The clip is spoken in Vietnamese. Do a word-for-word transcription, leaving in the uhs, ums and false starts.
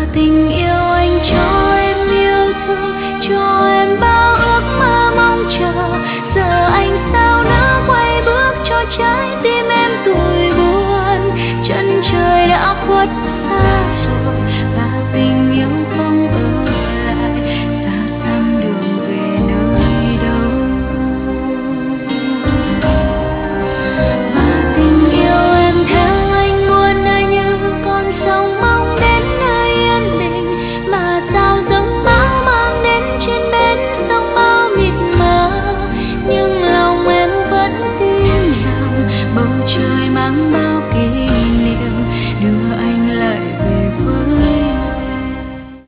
tình yêu anh cho em yêu thương, cho em bao ước mơ mong chờ. Giờ anh sao nỡ quay bước cho trái tim